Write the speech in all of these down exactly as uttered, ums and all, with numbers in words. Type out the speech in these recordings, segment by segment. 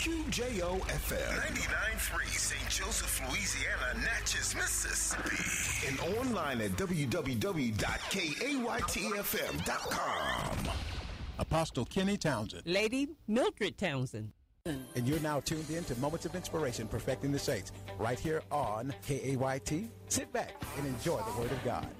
Q J O F M ninety-nine point three Saint Joseph, Louisiana, Natchez, Mississippi. And online at w w w dot k a y t f m dot com. Apostle Kenny Townsend. Lady Mildred Townsend. And you're now tuned in to Moments of Inspiration, Perfecting the Saints, right here on K A Y T. Sit back and enjoy the Word of God.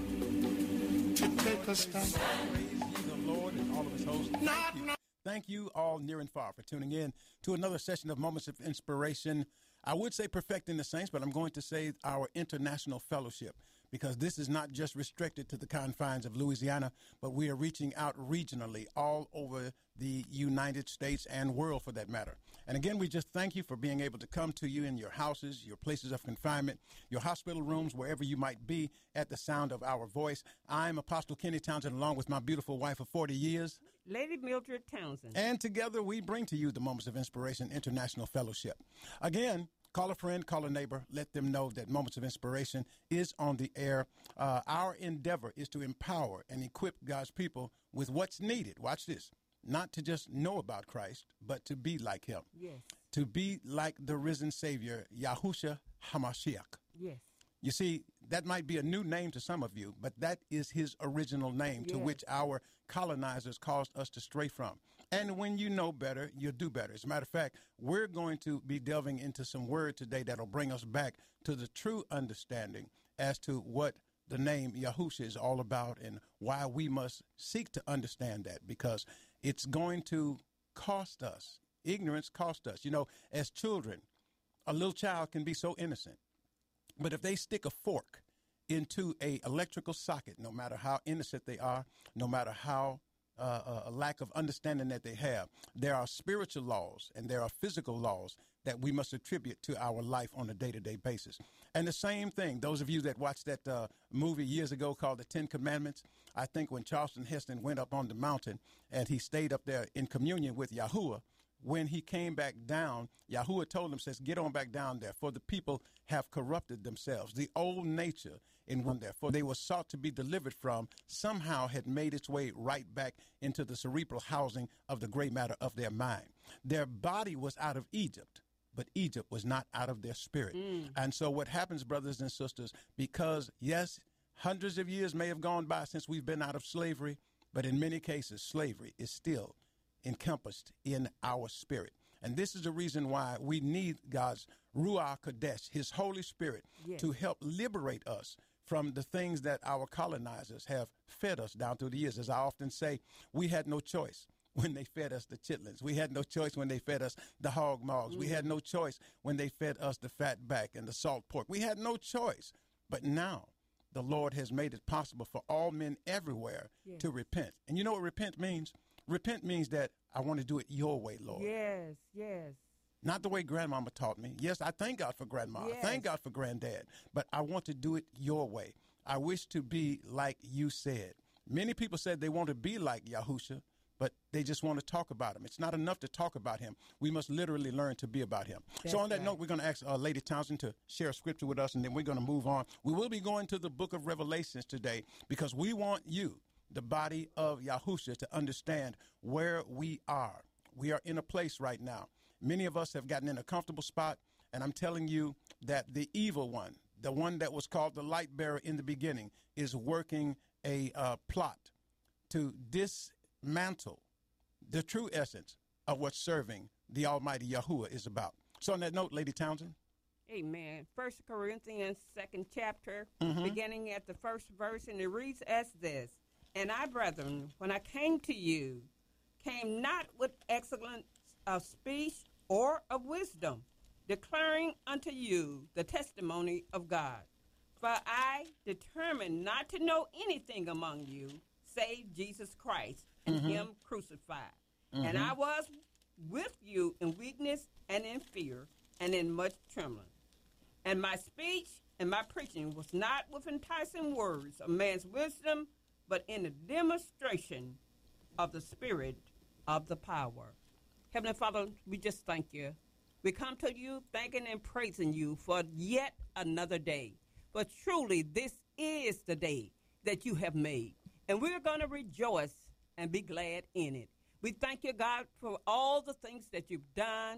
To take us down. Praise ye the Lord and all of his hosts. Thank you. Thank you all near and far for tuning in to another session of Moments of Inspiration. I would say Perfecting the Saints, but I'm going to say our international fellowship, because this is not just restricted to the confines of Louisiana, but we are reaching out regionally all over the United States and world for that matter. And again, we just thank you for being able to come to you in your houses, your places of confinement, your hospital rooms, wherever you might be at the sound of our voice. I'm Apostle Kenny Townsend, along with my beautiful wife of forty years, Lady Mildred Townsend. And together we bring to you the Moments of Inspiration International Fellowship. Again, call a friend, call a neighbor, let them know that Moments of Inspiration is on the air. Uh, our endeavor is to empower and equip God's people with what's needed. Watch this. Not to just know about Christ, but to be like him. Yes. To be like the risen Savior, Yahushua HaMashiach. Yes. You see, that might be a new name to some of you, but that is his original name, yes, to which our colonizers caused us to stray from. And when you know better, you'll do better. As a matter of fact, we're going to be delving into some word today that'll bring us back to the true understanding as to what the name Yahushua is all about and why we must seek to understand that, because it's going to cost us. Ignorance costs us. You know, as children, a little child can be so innocent. But if they stick a fork into a electrical socket, no matter how innocent they are, no matter how uh, a lack of understanding that they have, there are spiritual laws and there are physical laws that we must attribute to our life on a day-to-day basis. And the same thing, those of you that watched that uh, movie years ago called The Ten Commandments, I think when Charlton Heston went up on the mountain and he stayed up there in communion with Yahuwah, when he came back down, Yahuwah told him, says, get on back down there, for the people have corrupted themselves. The old nature in one there, for they were sought to be delivered from, somehow had made its way right back into the cerebral housing of the gray matter of their mind. Their body was out of Egypt, but Egypt was not out of their spirit. Mm. And so what happens, brothers and sisters, because, yes, hundreds of years may have gone by since we've been out of slavery, but in many cases, slavery is still encompassed in our spirit. And this is the reason why we need God's Ruach Kodesh, his Holy Spirit, yes, to help liberate us from the things that our colonizers have fed us down through the years. As I often say, we had no choice when they fed us the chitlins. We had no choice when they fed us the hog maws. Mm-hmm. We had no choice when they fed us the fat back and the salt pork. We had no choice. But now the Lord has made it possible for all men everywhere, yes, to repent. And you know what repent means? Repent means that I want to do it your way, Lord. Yes, yes. Not the way grandmama taught me. Yes, I thank God for grandma. Yes. I thank God for granddad. But I want to do it your way. I wish to be like you said. Many people said they want to be like Yahushua, but they just want to talk about him. It's not enough to talk about him. We must literally learn to be about him. That's so on that right. note, we're going to ask uh, Lady Townsend to share a scripture with us, and then we're going to move on. We will be going to the book of Revelations today because we want you, the body of Yahushua, to understand where we are. We are in a place right now. Many of us have gotten in a comfortable spot, and I'm telling you that the evil one, the one that was called the light bearer in the beginning, is working a uh, plot to dismantle the true essence of what serving the Almighty Yahuwah is about. So on that note, Lady Townsend. Amen. First Corinthians, second chapter, mm-hmm. beginning at the first verse, and it reads as this. And I, brethren, when I came to you, came not with excellence of speech or of wisdom, declaring unto you the testimony of God. For I determined not to know anything among you, save Jesus Christ and mm-hmm. him crucified. Mm-hmm. And I was with you in weakness and in fear and in much trembling. And my speech and my preaching was not with enticing words of man's wisdom, but in the demonstration of the Spirit of the power. Heavenly Father, we just thank you. We come to you thanking and praising you for yet another day. But truly, this is the day that you have made, and we're going to rejoice and be glad in it. We thank you, God, for all the things that you've done,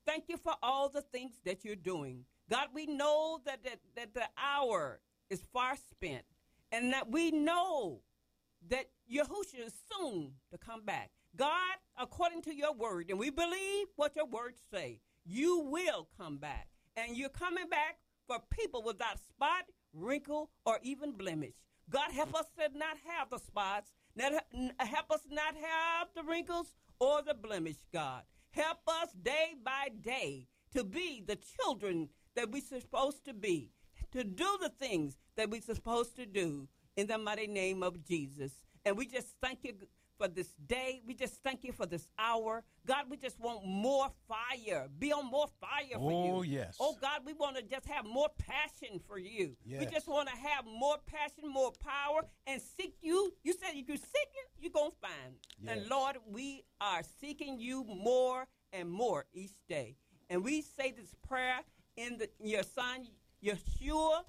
thank you for all the things that you're doing. God, we know that, that, that the hour is far spent, and that we know that Yahushua is soon to come back. God, according to your word, and we believe what your words say, you will come back. And you're coming back for people without spot, wrinkle, or even blemish. God, help us to not have the spots, not, help us not have the wrinkles or the blemish, God. Help us day by day to be the children that we're supposed to be, to do the things that we're supposed to do in the mighty name of Jesus. And we just thank you for this day. We just thank you for this hour. God, we just want more fire. Be on more fire for you. Oh, yes. Oh, God, we want to just have more passion for you. Yes. We just want to have more passion, more power, and seek you. You said if you seek it, you're going to find. Yes. And, Lord, we are seeking you more and more each day. And we say this prayer in the, your son, Yeshua,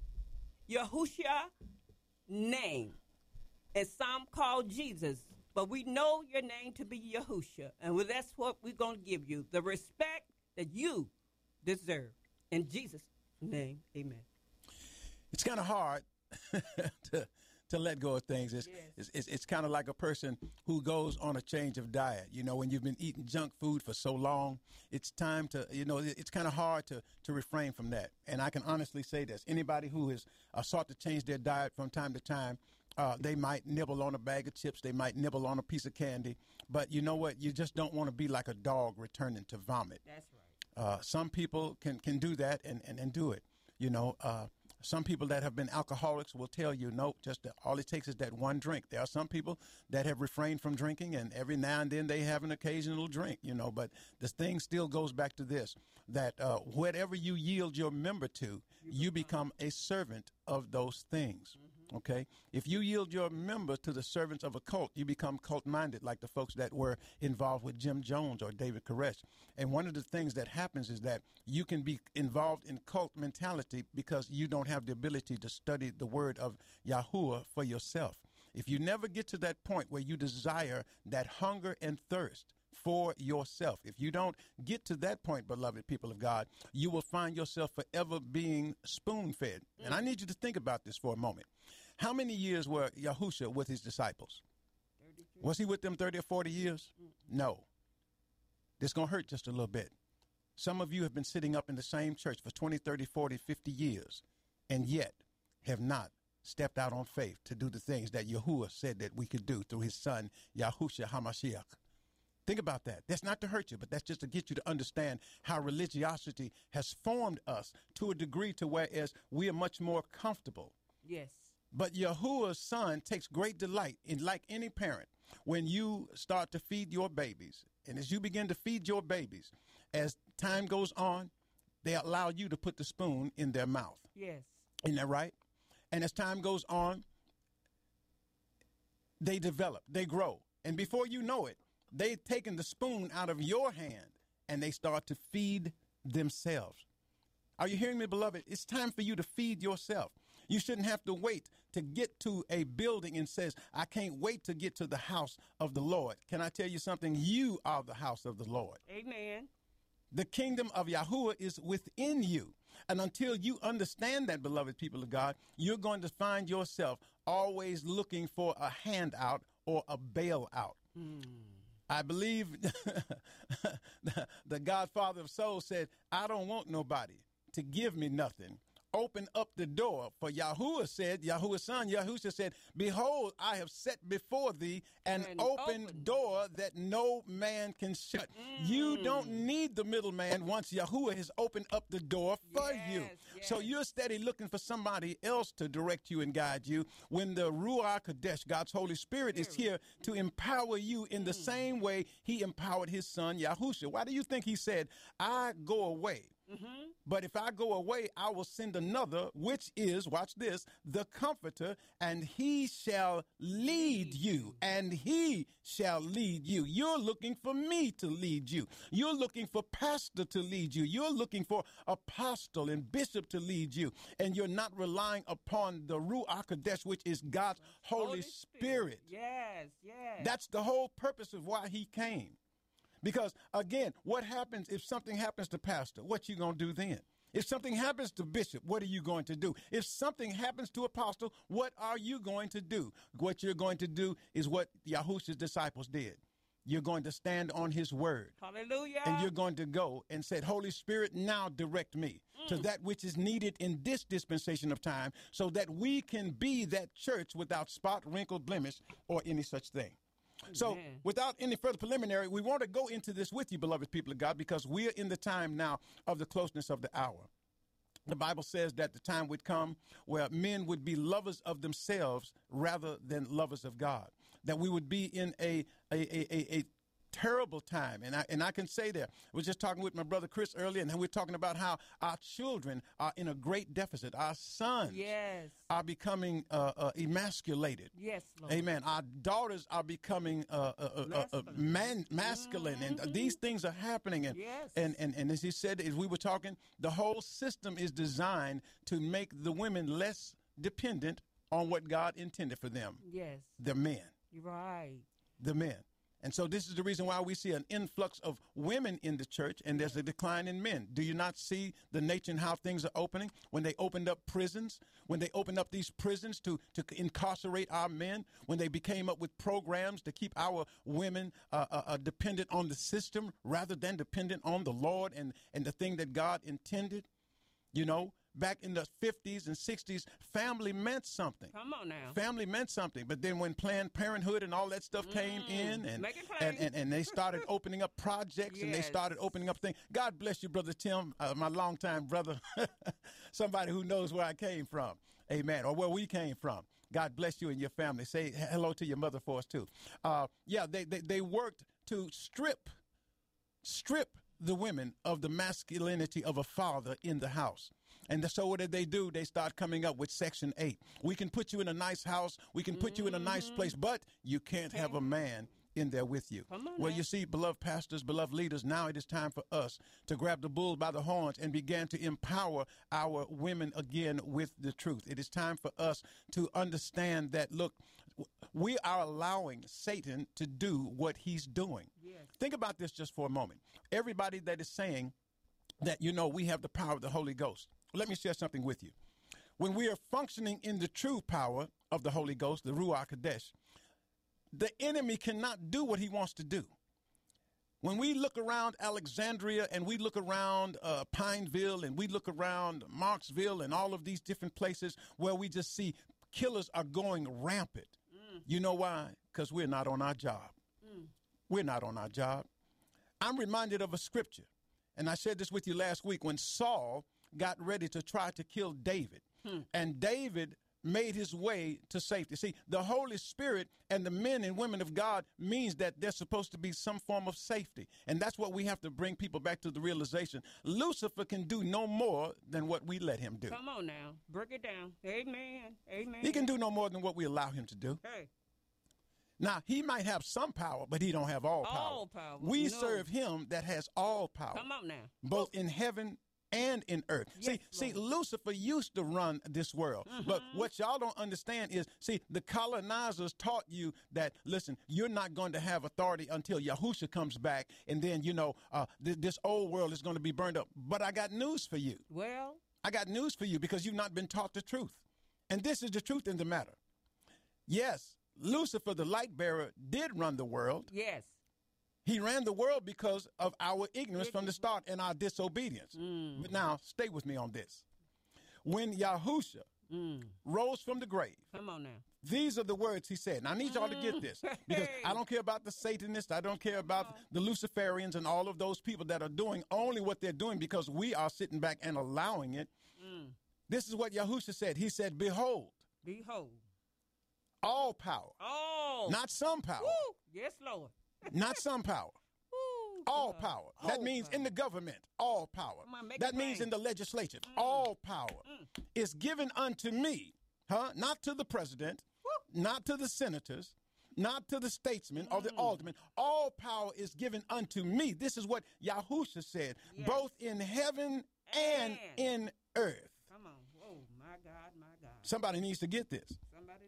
Yahushua name. And some call Jesus, but we know your name to be Yahushua. And that's what we're going to give you, the respect that you deserve. In Jesus' name, amen. It's kind of hard to to let go of things. It's, Yes. it's, it's, it's kind of like a person who goes on a change of diet. You know, when you've been eating junk food for so long, it's time to, you know, it's kind of hard to, to refrain from that. And I can honestly say this. Anybody who has uh, sought to change their diet from time to time, uh, they might nibble on a bag of chips. They might nibble on a piece of candy. But you know what? You just don't want to be like a dog returning to vomit. That's right. Uh, some people can, can do that and, and, and do it. You know, uh, some people that have been alcoholics will tell you, no, just that all it takes is that one drink. There are some people that have refrained from drinking, and every now and then they have an occasional drink, you know. But the thing still goes back to this, that uh, whatever you yield your member to, you become a servant of those things. Okay, if you yield your member to the servants of a cult, you become cult-minded, like the folks that were involved with Jim Jones or David Koresh. And one of the things that happens is that you can be involved in cult mentality because you don't have the ability to study the word of Yahuwah for yourself. If you never get to that point where you desire that hunger and thirst for yourself, if you don't get to that point, beloved people of God, you will find yourself forever being spoon-fed. Mm. And I need you to think about this for a moment. How many years were Yahushua with his disciples? thirty-three. Was he with them thirty or forty years? Mm. No. This is going to hurt just a little bit. Some of you have been sitting up in the same church for twenty, thirty, forty, fifty years, and yet have not stepped out on faith to do the things that Yahuwah said that we could do through his son, Yahushua HaMashiach. Think about that. That's not to hurt you, but that's just to get you to understand how religiosity has formed us to a degree to whereas we are much more comfortable. Yes. But Yahuwah's son takes great delight in, like any parent, when you start to feed your babies. And as you begin to feed your babies, as time goes on, they allow you to put the spoon in their mouth. Yes. Isn't that right? And as time goes on, they develop, they grow. And before you know it, they've taken the spoon out of your hand and they start to feed themselves. Are you hearing me, beloved? It's time for you to feed yourself. You shouldn't have to wait to get to a building and says, I can't wait to get to the house of the Lord. Can I tell you something? You are the house of the Lord. Amen. The kingdom of Yahuwah is within you. And until you understand that, beloved people of God, you're going to find yourself always looking for a handout or a bailout. Hmm. I believe the, the Godfather of Soul said, I don't want nobody to give me nothing. Open up the door. For Yahuwah said, Yahuwah's son, Yahushua said, behold, I have set before thee an, an open, open door that no man can shut. Mm. You don't need the middleman once Yahuwah has opened up the door for yes, you. Yes. So you're steady looking for somebody else to direct you and guide you when the Ruach Kadesh, God's Holy Spirit, is here to empower you in the mm. same way he empowered his son, Yahushua. Why do you think he said, I go away? Mm-hmm. But if I go away, I will send another, which is, watch this, the Comforter, and he shall lead you, and he shall lead you. You're looking for me to lead you. You're looking for pastor to lead you. You're looking for apostle and bishop to lead you, and you're not relying upon the Ruach Kadesh, which is God's Holy, Holy Spirit. Spirit. Yes, yes. That's the whole purpose of why he came. Because, again, what happens if something happens to pastor? What you going to do then? If something happens to bishop, what are you going to do? If something happens to apostle, what are you going to do? What you're going to do is what Yahushua's disciples did. You're going to stand on his word. Hallelujah. And you're going to go and say, Holy Spirit, now direct me mm. to that which is needed in this dispensation of time so that we can be that church without spot, wrinkle, blemish, or any such thing. So Amen. Without any further preliminary, we want to go into this with you, beloved people of God, because we are in the time now of the closeness of the hour. The Bible says that the time would come where men would be lovers of themselves rather than lovers of God, that we would be in a a, a, a, a terrible time. And I and I can say that. I was just talking with my brother Chris earlier, and we we're talking about how our children are in a great deficit. Our sons yes. are becoming uh, uh, emasculated. Yes, Lord. Amen. Our daughters are becoming uh, uh, uh, masculine, uh, man, masculine mm-hmm. and uh, these things are happening. And, yes. and, and, and as he said, as we were talking, the whole system is designed to make the women less dependent on what God intended for them. Yes. The men. You're right. The men. And so this is the reason why we see an influx of women in the church and there's a decline in men. Do you not see the nature and how things are opening? When they opened up prisons, when they opened up these prisons to, to incarcerate our men, when they became up with programs to keep our women uh, uh, uh, dependent on the system rather than dependent on the Lord and, and the thing that God intended, you know. Back in the fifties and sixties, family meant something. Come on now. Family meant something. But then when Planned Parenthood and all that stuff mm, came in and, and, and, and they started opening up projects yes. and they started opening up things. God bless you, Brother Tim, uh, my longtime brother, somebody who knows where I came from. Amen. Or where we came from. God bless you and your family. Say hello to your mother for us, too. Uh, yeah, they, they, they worked to strip, strip the women of the masculinity of a father in the house. And so what did they do? They start coming up with Section eight. We can put you in a nice house. We can put mm-hmm. you in a nice place, but you can't have a man in there with you. Well, you see, beloved pastors, beloved leaders, now it is time for us to grab the bull by the horns and begin to empower our women again with the truth. It is time for us to understand that, look, we are allowing Satan to do what he's doing. Yes. Think about this just for a moment. Everybody that is saying that, you know, we have the power of the Holy Ghost. Let me share something with you. When we are functioning in the true power of the Holy Ghost, the Ruach Kadesh, the enemy cannot do what he wants to do. When we look around Alexandria and we look around uh, Pineville and we look around Marksville and all of these different places where we just see killers are going rampant. Mm. You know why? Because we're not on our job. Mm. We're not on our job. I'm reminded of a scripture, and I shared this with you last week when Saul got ready to try to kill David. Hmm. And David made his way to safety. See, the Holy Spirit and the men and women of God means that there's supposed to be some form of safety. And that's what we have to bring people back to the realization. Lucifer can do no more than what we let him do. Come on now. Break it down. Amen. Amen. He can do no more than what we allow him to do. Hey. Now, he might have some power, but he don't have all power. All power. We no. serve him that has all power. Come on now. Both in heaven and in earth. Yes, see, see, Lucifer used to run this world. Mm-hmm. But what y'all don't understand is, see, the colonizers taught you that, listen, you're not going to have authority until Yahushua comes back, and then, you know, uh, th- this old world is going to be burned up. But I got news for you. Well? I got news for you because you've not been taught the truth. And this is the truth in the matter. Yes, Lucifer, the light bearer, did run the world. Yes. He ran the world because of our ignorance from the start and our disobedience. Mm. But now, stay with me on this. When Yahushua mm. rose from the grave, come on now. These are the words he said. Now, I need y'all to get this because I don't care about the Satanists. I don't care about the Luciferians and all of those people that are doing only what they're doing because we are sitting back and allowing it. Mm. This is what Yahushua said. He said, behold. Behold. All power. Oh. Not some power. Woo. Yes, Lord. Not some power. Ooh, all power. All that means power. In the government, all power. On, that means rain. In the legislature, mm. all power mm. is given unto me, huh? Not to the president, Woo. Not to the senators, not to the statesmen mm. or the aldermen. All power is given unto me. This is what Yahushua said, yes. both in heaven and, and in earth. Come on. Oh, my God, my God. Somebody needs to get this. Somebody needs to get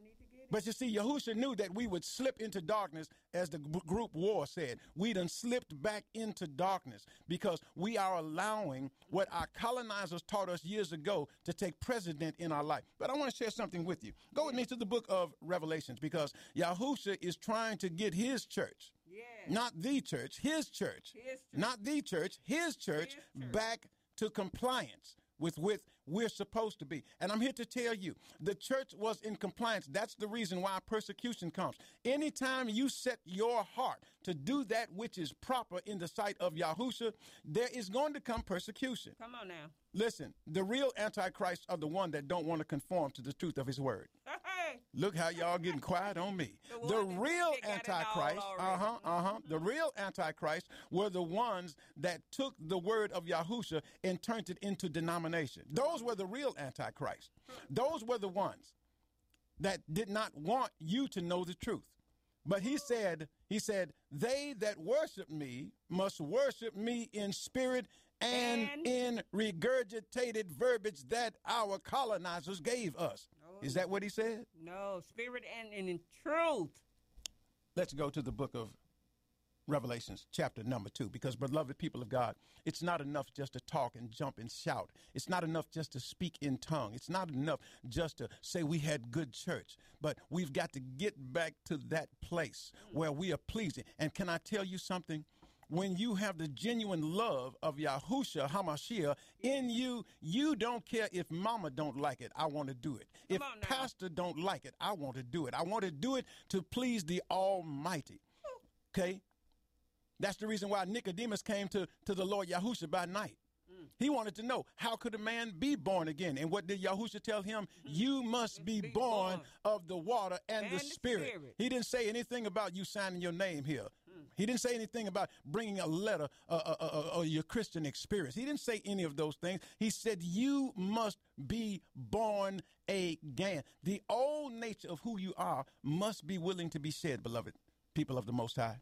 But you see, Yahushua knew that we would slip into darkness, as the g- group War said. We done slipped back into darkness because we are allowing what our colonizers taught us years ago to take precedent in our life. But I want to share something with you. Go with me to the book of Revelations, because Yahushua is trying to get his church, Yes. not the church, his church, His church. not the church, his church, His church. back to compliance with which we're supposed to be. And I'm here to tell you, the church was in compliance. That's the reason why persecution comes. Anytime you set your heart to do that which is proper in the sight of Yahushua, there is going to come persecution. Come on now. Listen, the real antichrists are the one that don't want to conform to the truth of his word. Hey. Look how y'all getting quiet on me. The The one that real they got it all antichrist, already. uh-huh, uh-huh. The real antichrist were the ones that took the word of Yahushua and turned it into denomination. Those were the real antichrist. Those were the ones that did not want you to know the truth. But he said, he said, they that worship me must worship me in spirit and, And? in regurgitated verbiage that our colonizers gave us. Oh. Is that what he said? No, spirit and, and in truth. Let's go to the book of Revelations, chapter number two, because, beloved people of God, it's not enough just to talk and jump and shout. It's not enough just to speak in tongue. It's not enough just to say we had good church, but we've got to get back to that place where we are pleasing. And can I tell you something? When you have the genuine love of Yahushua HaMashiach in you, you don't care if mama don't like it. I want to do it. If on now. pastor don't like it, I want to do it. I want to do it to please the Almighty. Okay? That's the reason why Nicodemus came to, to the Lord Yahushua by night. Mm. He wanted to know, how could a man be born again? And what did Yahushua tell him? Mm-hmm. You must be, be born, born of the water and, and the, spirit. the Spirit. He didn't say anything about you signing your name here. Mm. He didn't say anything about bringing a letter uh, uh, uh, uh, your Christian experience. He didn't say any of those things. He said you must be born again. The old nature of who you are must be willing to be shed, beloved people of the Most High.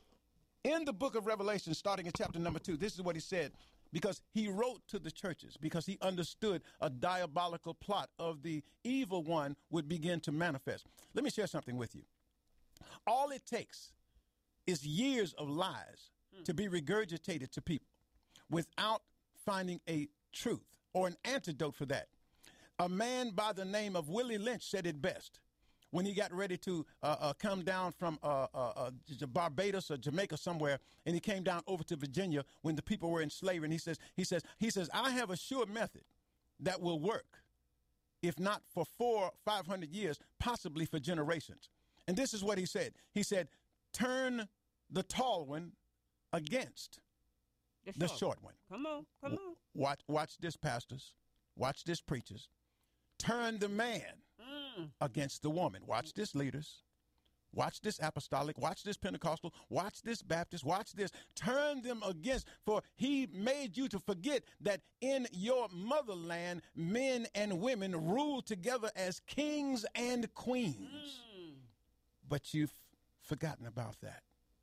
In the book of Revelation, starting in chapter number two, this is what he said, because he wrote to the churches, because he understood a diabolical plot of the evil one would begin to manifest. Let me share something with you. All it takes is years of lies hmm. to be regurgitated to people without finding a truth or an antidote for that. A man by the name of Willie Lynch said it best. When he got ready to uh, uh, come down from uh, uh, uh, Barbados or Jamaica somewhere, and he came down over to Virginia when the people were in slavery, and he says, he says, he says, I have a sure method that will work, if not for four, five hundred years, possibly for generations. And this is what he said. He said, turn the tall one against the short, the short one. Come on, come on. Watch, watch this, pastors. Watch this, preachers. Turn the man mm. against the woman. Watch this, leaders. Watch this, apostolic. Watch this, Pentecostal. Watch this, Baptist. Watch this. Turn them against, for he made you to forget that in your motherland, men and women rule together as kings and queens. Mm. But you've forgotten about that.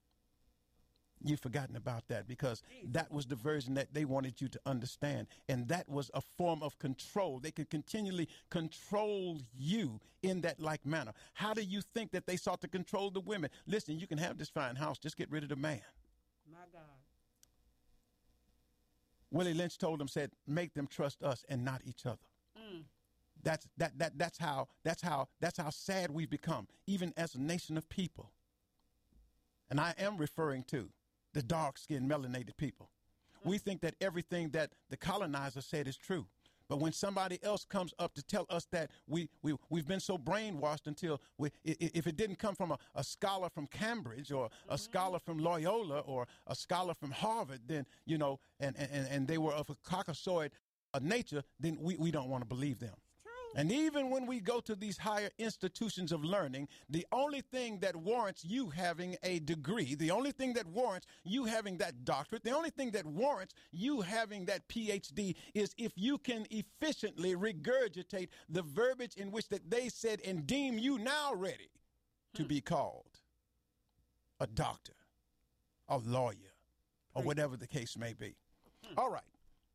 You've forgotten about that because that was the version that they wanted you to understand. And that was a form of control. They could continually control you in that like manner. How do you think that they sought to control the women? Listen, you can have this fine house. Just get rid of the man. My God. Willie Lynch told them, said, make them trust us and not each other. Mm. That's that that that's how that's how that's how sad we've become, even as a nation of people. And I am referring to the dark-skinned, melanated people. We think that everything that the colonizer said is true. But when somebody else comes up to tell us that, we, we, we've been so brainwashed until we, if it didn't come from a, a scholar from Cambridge or a scholar from Loyola or a scholar from Harvard, then, you know, and, and, and they were of a Caucasoid nature, then we, we don't want to believe them. And even when we go to these higher institutions of learning, the only thing that warrants you having a degree, the only thing that warrants you having that doctorate, the only thing that warrants you having that P H D is if you can efficiently regurgitate the verbiage in which that they said and deem you now ready to hmm. be called a doctor, a lawyer, or whatever the case may be. Hmm. All right.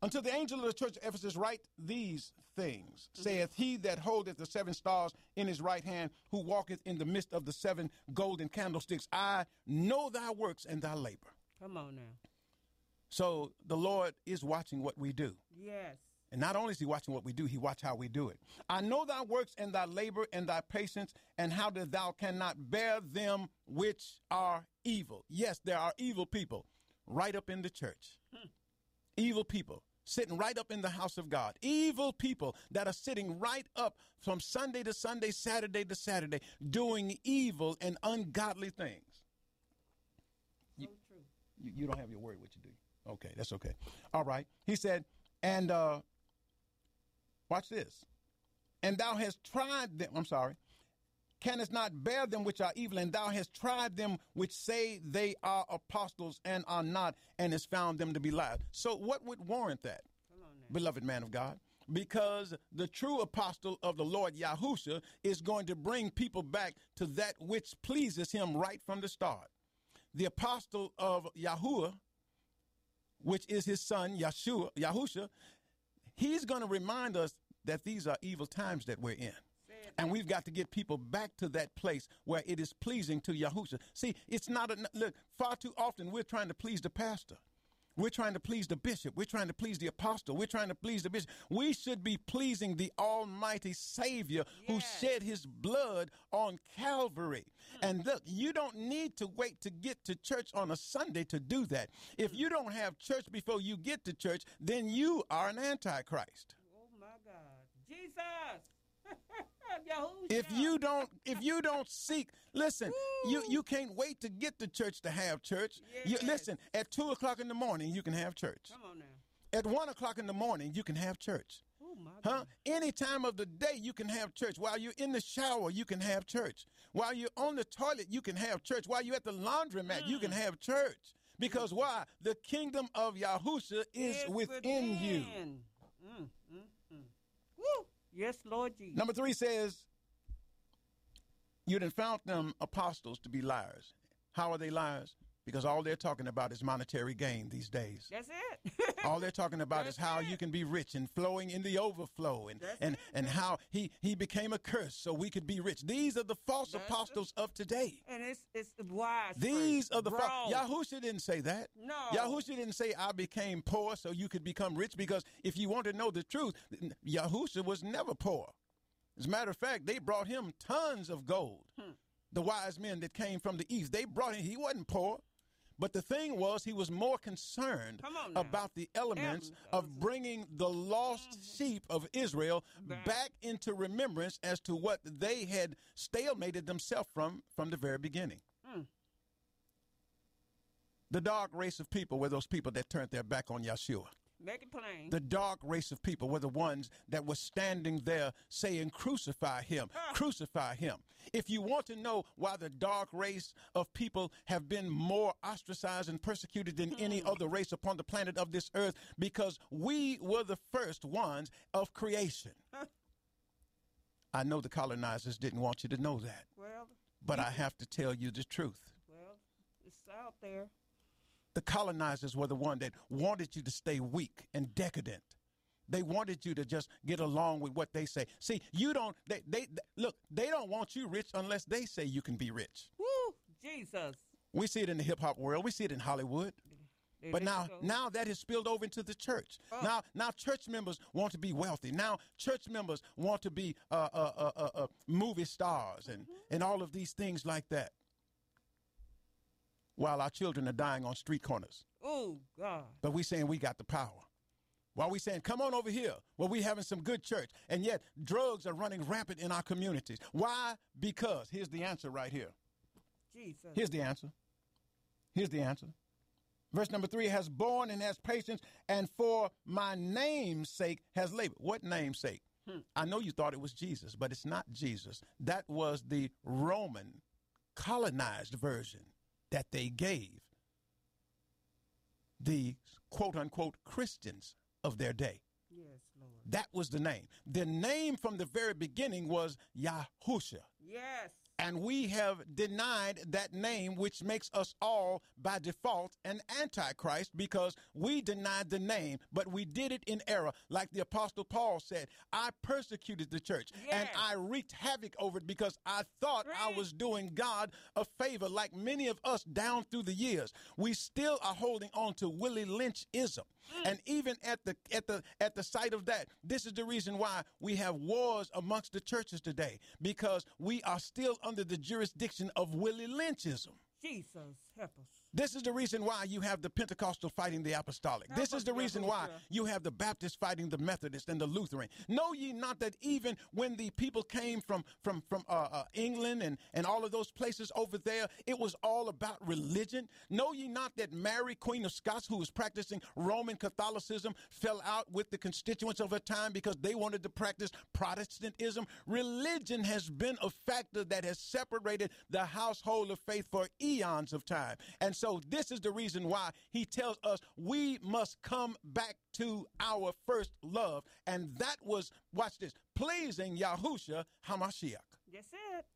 Unto the angel of the church of Ephesus write these things, mm-hmm. saith he that holdeth the seven stars in his right hand, who walketh in the midst of the seven golden candlesticks. I know thy works and thy labor. Come on now. So the Lord is watching what we do. Yes. And not only is he watching what we do, he watch how we do it. I know thy works and thy labor and thy patience, and how that thou cannot bear them which are evil. Yes, there are evil people right up in the church. Hmm. Evil people sitting right up in the house of God. Evil people that are sitting right up from Sunday to Sunday, Saturday to Saturday, doing evil and ungodly things. You, so true. You, you don't have your word with you, do you? Okay, that's okay. All right. He said, and uh, watch this. And thou hast tried them. I'm sorry. Canst not bear them which are evil, and thou hast tried them which say they are apostles and are not, and hast found them to be liars. So what would warrant that, beloved man of God? Because the true apostle of the Lord Yahusha is going to bring people back to that which pleases him right from the start. The apostle of Yahuwah, which is his son, Yeshua, Yahusha, he's going to remind us that these are evil times that we're in. And we've got to get people back to that place where it is pleasing to Yahusha. See, it's not a, look, far too often we're trying to please the pastor. We're trying to please the bishop. We're trying to please the apostle. We're trying to please the bishop. We should be pleasing the almighty Savior, yes, who shed his blood on Calvary. Mm. And look, you don't need to wait to get to church on a Sunday to do that. If you don't have church before you get to church, then you are an antichrist. Oh, my God. Jesus. If you don't, if you don't seek, listen, Woo. you you can't wait to get to church to have church. Yes. You, listen, at two o'clock in the morning, you can have church. Come on now. At one o'clock in the morning, you can have church. Oh my huh? God. Any time of the day, you can have church. While you're in the shower, you can have church. While you're on the toilet, you can have church. While you're at the laundromat, mm. you can have church. Because mm. why? The kingdom of Yahusha is it's within, within you. Mm, mm, mm. Woo. Yes, Lord Jesus. Number three says, you done found them apostles to be liars. How are they liars? Because all they're talking about is monetary gain these days. That's it. All they're talking about That's is how it. you can be rich and flowing in the overflow, and and, and how he, he became a curse so we could be rich. These are the false That's apostles it. of today. And it's it's wise. These are the false. Yahusha didn't say that. No. Yahusha didn't say I became poor so you could become rich, because if you want to know the truth, Yahusha was never poor. As a matter of fact, they brought him tons of gold. Hmm. The wise men that came from the east, they brought him, he wasn't poor. But the thing was, he was more concerned about the elements of bringing the lost mm-hmm. sheep of Israel back. back into remembrance as to what they had stalemated themselves from from the very beginning. Mm. The dark race of people were those people that turned their back on Yeshua. Make it plain. The dark race of people were the ones that were standing there saying, crucify him, ah. crucify him. If you want to know why the dark race of people have been more ostracized and persecuted than any other race upon the planet of this earth, because we were the first ones of creation. I know the colonizers didn't want you to know that. Well, but I have to tell you the truth. Well, it's out there. The colonizers were the one that wanted you to stay weak and decadent. They wanted you to just get along with what they say. See, you don't, they, they, they look, they don't want you rich unless they say you can be rich. Woo, Jesus. We see it in the hip hop world. We see it in Hollywood. There but now, now that has spilled over into the church. Oh. Now, now church members want to be wealthy. Now, church members want to be uh, uh, uh, uh, uh, movie stars and, mm-hmm. and all of these things like that, while our children are dying on street corners. Oh, God. But we saying we got the power. While we saying, come on over here, where we having some good church. And yet, drugs are running rampant in our communities. Why? Because, here's the answer right here. Jesus. Here's the answer. Here's the answer. Verse number three, has borne and has patience, and for my name's sake has labored. What name's sake? Hmm. I know you thought it was Jesus, but it's not Jesus. That was the Roman colonized version that they gave the quote-unquote Christians of their day. Yes, Lord. That was the name. The name from the very beginning was Yahusha. Yes. And we have denied that name, which makes us all by default an antichrist because we denied the name, but we did it in error. Like the Apostle Paul said, I persecuted the church yes. and I wreaked havoc over it because I thought right. I was doing God a favor. Like many of us down through the years, we still are holding on to Willie Lynchism. Mm. And even at the at the at the site of that, this is the reason why we have wars amongst the churches today, because we are still under the jurisdiction of Willie Lynchism. Jesus, help us. This is the reason why you have the Pentecostal fighting the apostolic. Help this is the reason why you have the Baptist fighting the Methodist and the Lutheran. Know ye not that even when the people came from from from uh, uh, England and, and all of those places over there, it was all about religion? Know ye not that Mary, Queen of Scots, who was practicing Roman Catholicism, fell out with the constituents of her time because they wanted to practice Protestantism? Religion has been a factor that has separated the household of faith for eons of time. And so this is the reason why he tells us we must come back to our first love. And that was, watch this, pleasing Yahushua HaMashiach. That's it.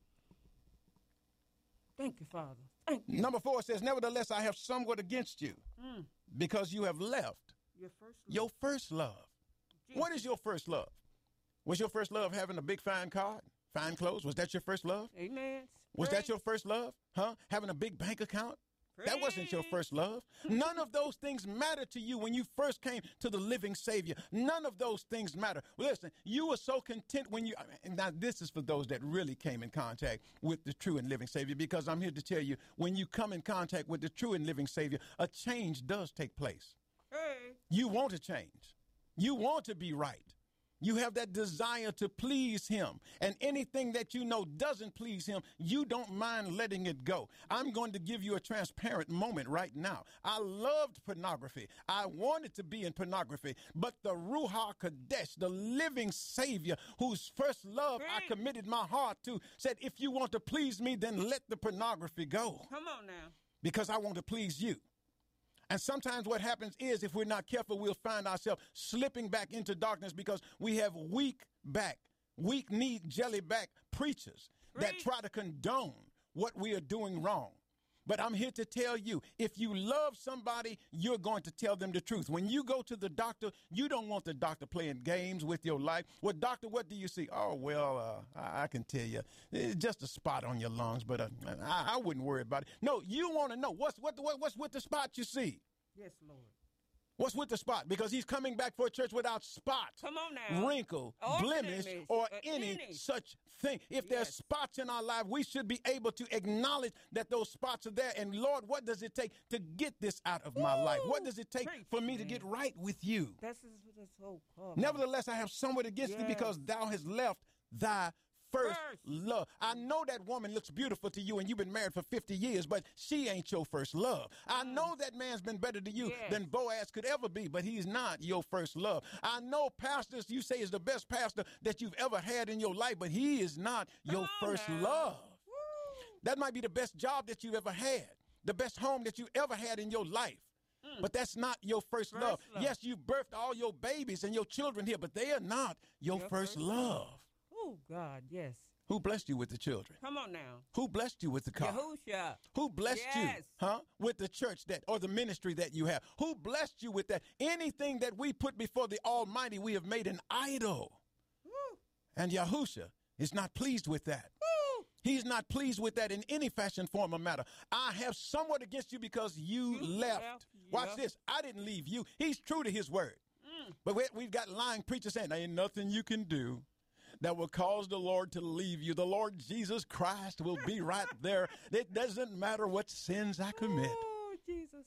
Thank you, Father. Thank you. Number four says, nevertheless, I have somewhat against you mm. because you have left your first love. Your first love. What is your first love? Was your first love having a big fine car, fine clothes? Was that your first love? Amen. Was Praise. that your first love? Huh? Having a big bank account? Praise. That wasn't your first love. None of those things matter to you when you first came to the living Savior. None of those things matter. Listen, you were so content when you, and now this is for those that really came in contact with the true and living Savior, because I'm here to tell you, when you come in contact with the true and living Savior, a change does take place. Hey. You want to change. You want to be right. You have that desire to please him. And anything that you know doesn't please him, you don't mind letting it go. I'm going to give you a transparent moment right now. I loved pornography. I wanted to be in pornography. But the Ruach Kadesh, the living Savior, whose first love I committed my heart to, said, if you want to please me, then let the pornography go. Come on now. Because I want to please you. And sometimes what happens is, if we're not careful, we'll find ourselves slipping back into darkness because we have weak back, weak-kneed, jelly-back preachers Preach. that try to condone what we are doing wrong. But I'm here to tell you, if you love somebody, you're going to tell them the truth. When you go to the doctor, you don't want the doctor playing games with your life. Well, doctor, what do you see? Oh, well, uh, I, I can tell you. It's just a spot on your lungs, but uh, I, I wouldn't worry about it. No, you want to know what's, what, what, what's with the spot you see? Yes, Lord. What's with the spot? Because he's coming back for a church without spot, Come on now. wrinkle, or blemish, blemish, or or any, any such thing. If yes. there's spots in our life, we should be able to acknowledge that those spots are there. And Lord, what does it take to get this out of my Woo! life? What does it take Preach, for me man. to get right with you? That's this whole call. Nevertheless, I have somewhat against yes. thee because thou hast left thy First, first love. I know that woman looks beautiful to you and you've been married for fifty years, but she ain't your first love. I know that man's been better to you yes. than Boaz could ever be, but he's not your first love. I know pastors you say is the best pastor that you've ever had in your life, but he is not your first now. love. Woo. That might be the best job that you've ever had, the best home that you ever had in your life. Mm. But that's not your first, first love. love. Yes, you birthed all your babies and your children here, but they are not your, your first, first love. love. Oh, God, yes. Who blessed you with the children? Come on now. Who blessed you with the car? Yahusha. Who blessed yes. you, huh? With the church that, or the ministry that you have? Who blessed you with that? Anything that we put before the Almighty, we have made an idol. Woo. And Yahusha is not pleased with that. Woo. He's not pleased with that in any fashion, form, or matter. I have somewhat against you because you, you left. left. Watch Yep. this. I didn't leave you. He's true to his word. Mm. But we, we've got lying preachers saying, there ain't nothing you can do that will cause the Lord to leave you. The Lord Jesus Christ will be right there. It doesn't matter what sins I commit. Oh, Jesus.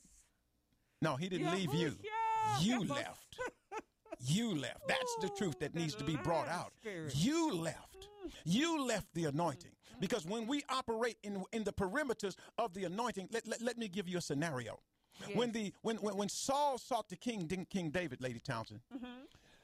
No, he didn't Yahusha. leave you. You Help us. left. You left. That's the truth that Ooh, needs that to be brought lying out. spirit. You left. You left the anointing. Because when we operate in, in the perimeters of the anointing, let, let, let me give you a scenario. Yes. When the when, when when Saul sought the king, King David, Lady Townsend, mm-hmm.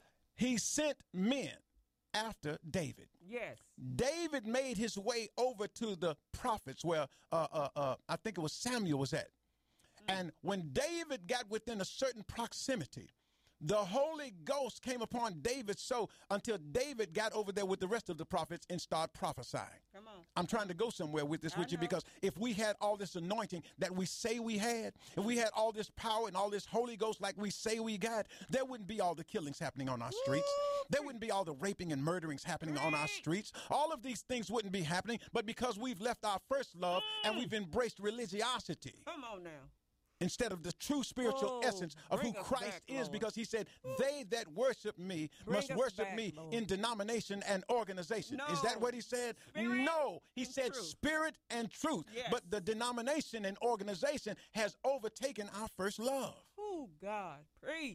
he sent men after David. Yes. David made his way over to the prophets where uh, uh, uh, I think it was Samuel was at. Mm. And when David got within a certain proximity, The Holy Ghost came upon David so until David got over there with the rest of the prophets and started prophesying. Come on. I'm trying to go somewhere with this I with you know. because if we had all this anointing that we say we had, if we had all this power and all this Holy Ghost like we say we got, there wouldn't be all the killings happening on our streets. There wouldn't be all the raping and murderings happening on our streets. All of these things wouldn't be happening, but because we've left our first love and we've embraced religiosity. Come on now. Instead of the true spiritual Oh, essence of who bring us Christ back, is, Lord. because he said, they that worship me Bring must us worship back, me Lord. in denomination and organization. Is that No. what he said? Spirit No, he and said truth. spirit and truth. Yes. But the denomination and organization has overtaken our first love. Oh, God. Preach.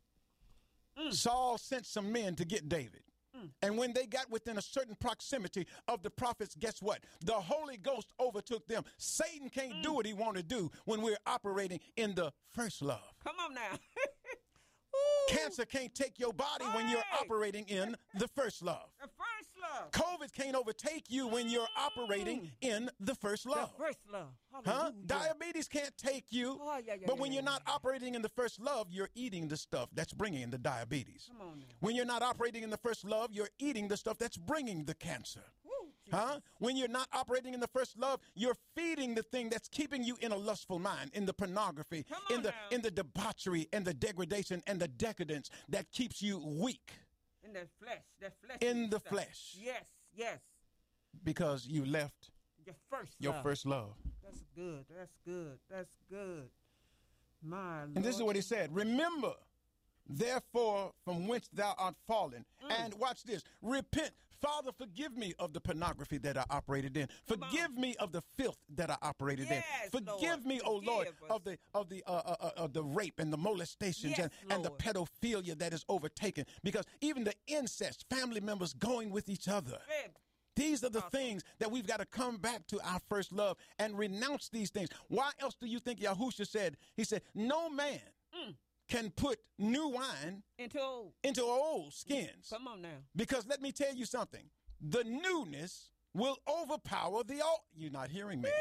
Saul sent some men to get David. And when they got within a certain proximity of the prophets, guess what? The Holy Ghost overtook them. Satan can't do what he want to do when we're operating in the first love. Come on now. Ooh, Cancer can't take your body when you're Hey! operating in the first love. the first love. COVID can't overtake you when you're operating in the first love. The first love. Huh? Hallelujah. Diabetes can't take you. Oh, yeah, yeah, but yeah, when yeah, you're yeah, not yeah. operating in the first love, you're eating the stuff that's bringing the diabetes. Come on now. When you're not operating in the first love, you're eating the stuff that's bringing the cancer. Woo, Huh? When you're not operating in the first love, you're feeding the thing that's keeping you in a lustful mind, in the pornography, Come in on the now. in the debauchery and the degradation and the decadence that keeps you weak In the flesh. The flesh. in the stuff. flesh Yes, yes. because you left Your first your love. first love. That's good. That's good. That's good. My Lord. And this is what he said. Remember, therefore, from whence thou art fallen. Mm. And watch this. Repent. Father, forgive me of the pornography that I operated in. Forgive me of the filth that I operated Yes, in. Forgive Lord. me, O Lord, Forgive us. of the of the uh, uh, uh, of the rape and the molestations Yes, and, and the Lord. pedophilia that is overtaken. Because even the incest, family members going with each other. Hey, These are the Awesome. things that we've got to come back to our first love and renounce these things. Why else do you think Yahusha said, he said, no man Mm. can put new wine into old. into old skins. Come on now. Because let me tell you something, the newness will overpower the old. You're not hearing me.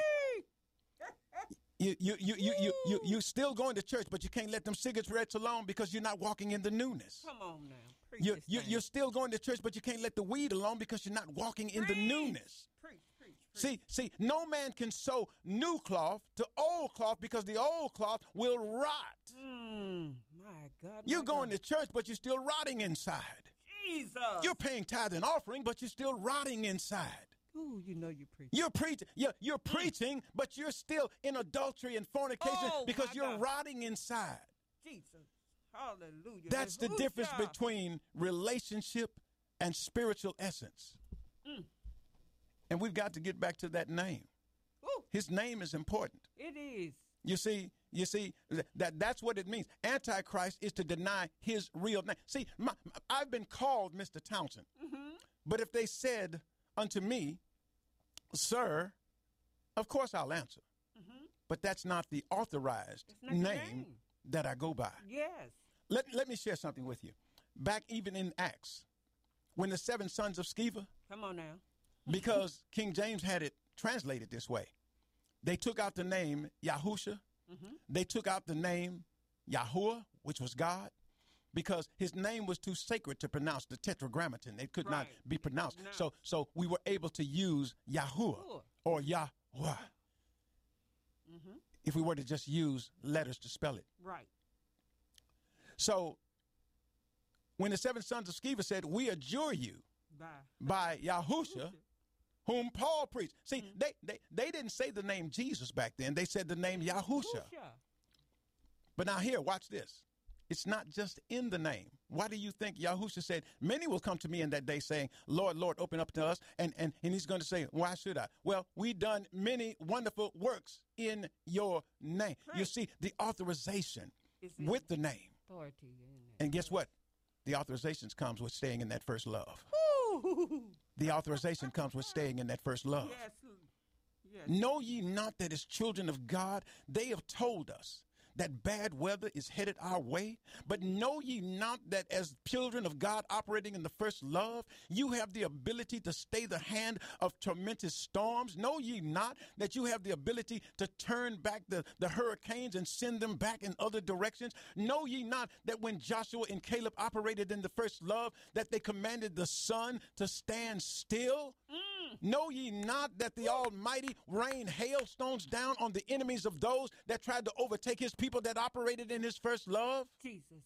You, you, you, you, you, you, you're still going to church, but you can't let them cigarettes alone because you're not walking in the newness. Come on now. Preach You're, this you're, thing. you're still going to church, but you can't let the weed alone because you're not walking in the Preach. newness. Preach, preach, preach. See, see, no man can sew new cloth to old cloth because the old cloth will rot. Mm, my God. You're my going God. to church, but you're still rotting inside. Jesus. You're paying tithe and offering, but you're still rotting inside. Ooh, you know you preach. You're preaching, you're, you're preaching, but you're still in adultery and fornication Oh, because my you're God. rotting inside. Jesus. Hallelujah. That's the difference Hallelujah. between relationship and spiritual essence. Mm. And we've got to get back to that name. Ooh, His name is important. it is. You see, you see that that's what it means. Antichrist is to deny his real name. See, my, I've been called Mister Townsend, Mm-hmm. but if they said unto me, "Sir," of course I'll answer. Mm-hmm. But that's not the authorized It's not your name, name. that I go by. Yes. Let let me share something with you. Back even in Acts, when the seven sons of Sceva, Come on now. because King James had it translated this way. They took out the name Yahusha. Mm-hmm. They took out the name Yahuwah, which was God, because his name was too sacred to pronounce the tetragrammaton. It could not Right. be pronounced. No. So so we were able to use Yahuwah Sure. or Yahweh Mm-hmm. if we were to just use letters to spell it. Right. So when the seven sons of Sceva said, "We adjure you Bye. by Yahusha, whom Paul preached." See, they, they, they didn't say the name Jesus back then. They said the name Yahusha. Hallelujah. But now here, watch this. It's not just in the name. Why do you think Yahusha said, "Many will come to me in that day saying, Lord, Lord, open up to us." And, and, and he's going to say, "Why should I?" Well, we done many wonderful works in your name. You Right. see, the authorization It's in with the name. authority in it. And guess what? The authorizations comes with staying in that first love. Ooh. The authorization comes with staying in that first love. Yes. Yes. Know ye not that as children of God, they have told us that bad weather is headed our way? But know ye not that as children of God operating in the first love, you have the ability to stay the hand of tremendous storms? Know ye not that you have the ability to turn back the, the hurricanes and send them back in other directions? Know ye not that when Joshua and Caleb operated in the first love, that they commanded the sun to stand still? Mm. Know ye not that the Almighty rained hailstones down on the enemies of those that tried to overtake his people that operated in his first love? Jesus.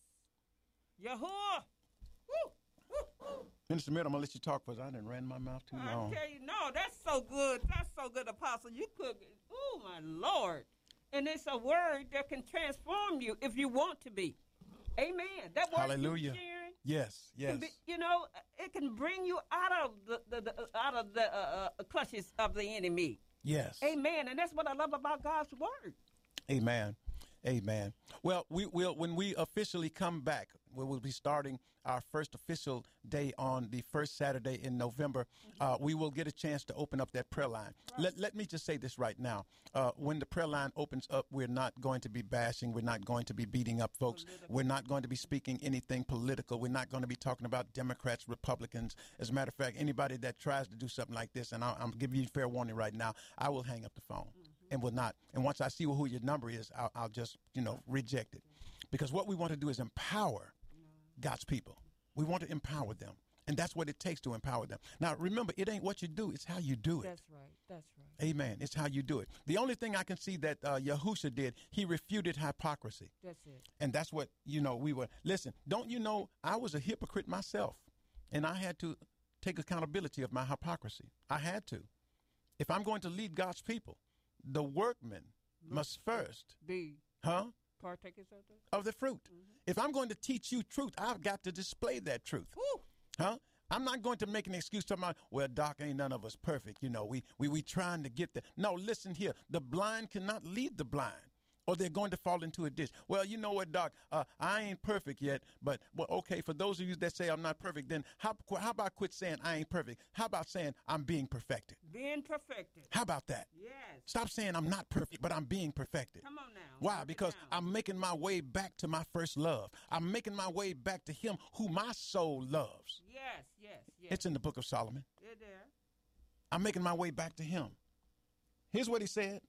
Yahuwah. Woo. Woo. Woo. Minister Mitt, I'm going to let you talk because I done ran my mouth too I long. tell you, no, that's so good. That's so good, Apostle. You could, oh, my Lord. And it's a word that can transform you if you want to be. Amen. That word Hallelujah. sharing, Yes, yes. be, you know, it can bring you out of the, the, the out of the uh, uh, clutches of the enemy. Yes. Amen. And that's what I love about God's word. Amen. Amen. Well, we will when we officially come back, we will be starting our first official day on the first Saturday in November. Uh, we will get a chance to open up that prayer line. Right. Let, let me just say this right now. Uh, when the prayer line opens up, we're not going to be bashing. We're not going to be beating up folks. Political. We're not going to be speaking anything political. We're not going to be talking about Democrats, Republicans. As a matter of fact, anybody that tries to do something like this, and I'll, I'm giving you fair warning right now, I will hang up the phone. Mm-hmm. And will not. And once I see who your number is, I'll, I'll just, you know, reject it. Because what we want to do is empower God's people. We want to empower them. And that's what it takes to empower them. Now, remember, it ain't what you do. It's how you do it. That's right. That's right. Amen. It's how you do it. The only thing I can see that uh, Yahusha did, he refuted hypocrisy. That's it. And that's what, you know, we were. Listen, don't you know, I was a hypocrite myself. And I had to take accountability of my hypocrisy. I had to. If I'm going to lead God's people, the workman must first be huh? partakers of the, of the fruit. Mm-hmm. If I'm going to teach you truth, I've got to display that truth. Woo. Huh? I'm not going to make an excuse to my, well, Doc, ain't none of us perfect. You know, we, we, we trying to get there. No, listen here. The blind cannot lead the blind, or they're going to fall into a ditch. Well, you know what, Doc, uh, I ain't perfect yet, but, well, okay, for those of you that say I'm not perfect, then how, how about quit saying I ain't perfect? How about saying I'm being perfected? Being perfected. How about that? Yes. Stop saying I'm not perfect, but I'm being perfected. Come on now. Why? Because I'm making my way back to my first love. I'm making my way back to him who my soul loves. Yes, yes, yes. It's in the book of Solomon. It's there. I'm making my way back to him. Here's what he said.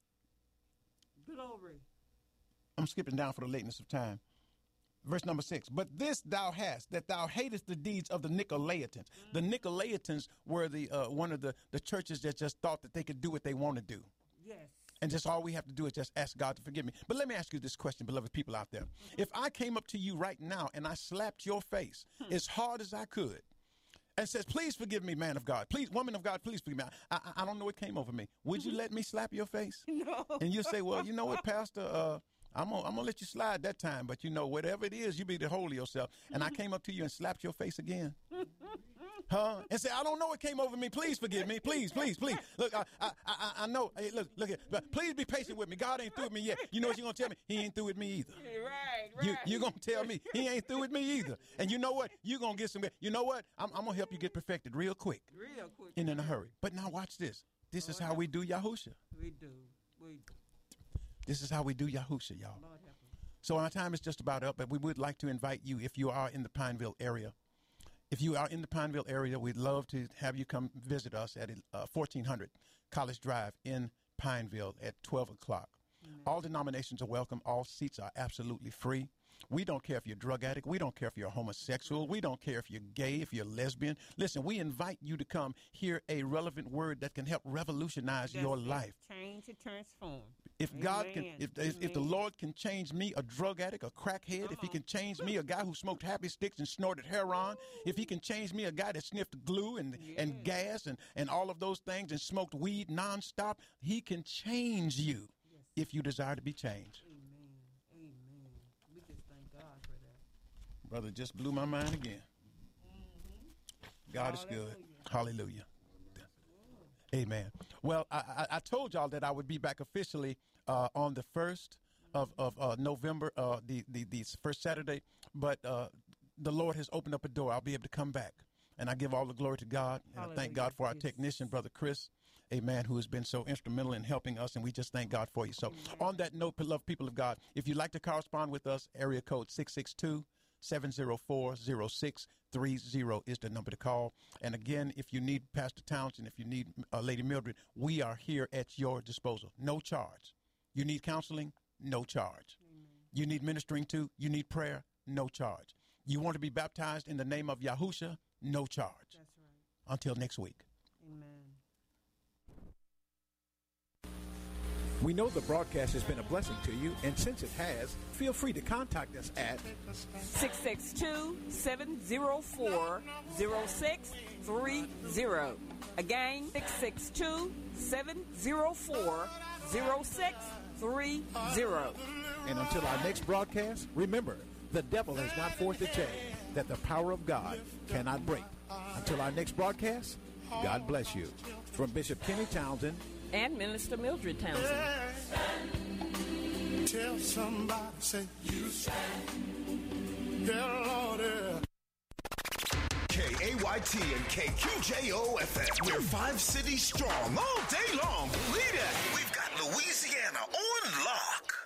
Glory. I'm skipping down for the lateness of time. Verse number six. But this thou hast, that thou hatest the deeds of the Nicolaitans. Mm. The Nicolaitans were the uh, one of the, the churches that just thought that they could do what they want to do. Yes. And just all we have to do is just ask God to forgive me. But let me ask you this question, beloved people out there. Mm-hmm. If I came up to you right now and I slapped your face hmm. as hard as I could and says, please forgive me, man of God. Please, woman of God, please forgive me. I, I, I don't know what came over me. Would you let me slap your face? No. And you say, well, you know what, Pastor, uh, I'm going I'm to let you slide that time. But, you know, whatever it is, you be the hold of yourself. And I came up to you and slapped your face again. Huh? And say, I don't know what came over me. Please forgive me. Please, please, please. Look, I I, I, I know. Hey, look, look here. But please be patient with me. God ain't through with me yet. You know what you're going to tell me? He ain't through with me either. Right, right. You, you're going to tell me he ain't through with me either. And you know what? You're going to get some, you know what? I'm, I'm going to help you get perfected real quick. Real quick. And in a hurry. But now watch this. This is how we do Yahusha. We do. We do. This is how we do Yahusha, y'all. So our time is just about up, but we would like to invite you, if you are in the Pineville area. If you are in the Pineville area, we'd love to have you come visit us at uh, fourteen hundred College Drive in Pineville at twelve o'clock. Mm-hmm. All denominations are welcome. All seats are absolutely free. We don't care if you're a drug addict. We don't care if you're homosexual. We don't care if you're gay, if you're lesbian. Listen, we invite you to come hear a relevant word that can help revolutionize That's your it. life. Change to transform. If Amen. God can, if, if, if the Lord can change me, a drug addict, a crackhead, Come if he on. can change me, a guy who smoked happy sticks and snorted heroin, if he can change me, a guy that sniffed glue and, yes. and gas and, and all of those things and smoked weed nonstop, he can change you yes. if you desire to be changed. Amen. Amen. We just thank God for that. Brother, just blew my mind again. Mm-hmm. God Hallelujah. Is good. Hallelujah. Amen. Well, I, I, I told y'all that I would be back officially uh, on the first of, of uh, November, uh, the, the, the first Saturday, but uh, the Lord has opened up a door. I'll be able to come back. And I give all the glory to God. And I thank God for our technician, Brother Chris. amen, who has been so instrumental in helping us, and we just thank God for you. So on that note, beloved people of God, if you'd like to correspond with us, area code six six two, seven zero four, zero six three zero is the number to call. And again, if you need Pastor Townsend, if you need uh, Lady Mildred, we are here at your disposal. No charge. You need counseling? No charge. Amen. You need ministering to? You need prayer? No charge. You want to be baptized in the name of Yahusha? No charge. That's right. Until next week. Amen. We know the broadcast has been a blessing to you, and since it has, feel free to contact us at six six two, seven zero four, zero six three zero. Again, six six two, seven zero four, zero six three zero. And until our next broadcast, remember, the devil has not forced a chain that the power of God cannot break. Until our next broadcast, God bless you. From Bishop Kenny Townsend and Minister Mildred Townsend. Tell somebody, say, you stand. Yeah, Lord, yeah. K A Y T and K Q J O F M. We're five cities strong all day long. Believe that. We've got Louisiana on lock.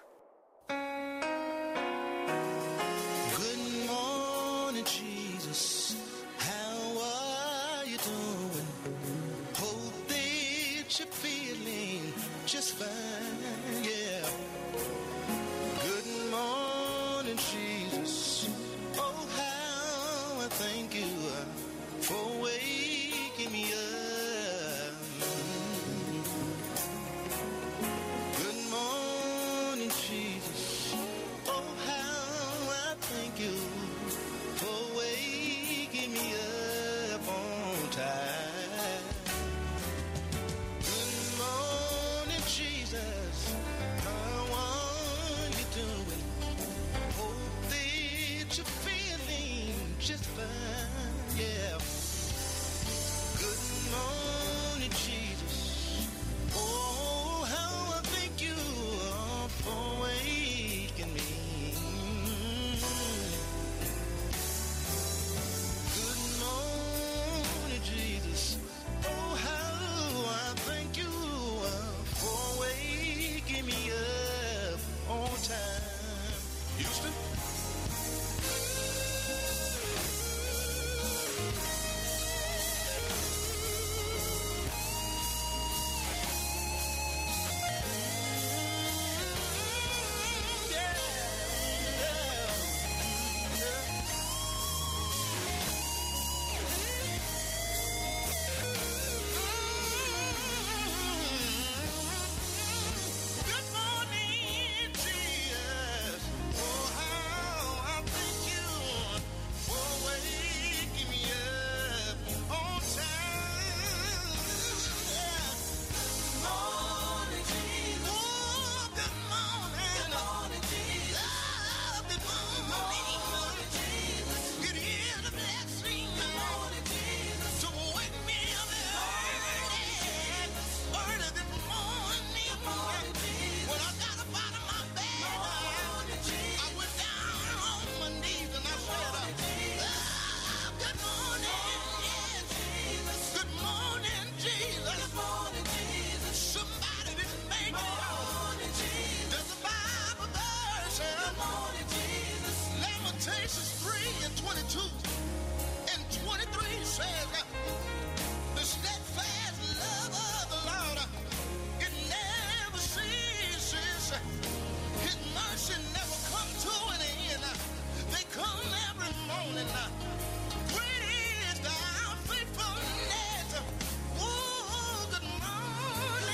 Good morning, Jesus. How are you doing? Hope that you're feeling just fine, yeah. Good morning, Jesus. Oh, how I thank you for waking me up. Good morning, Jesus. Oh, how I thank you for waking me up on time. Good morning, Jesus. How are you doing? Hope that you're feeling just fine, yeah. Good morning, Jesus. Oh, how I thank you for waking me. Good morning, Jesus. Oh, how I thank you for waking me up on time. Houston? Lamentations three and twenty-two and twenty-three says that the steadfast love of the Lord, it never ceases. His mercy never come to an end. They come every morning. Great is thy faithfulness. Oh, good morning.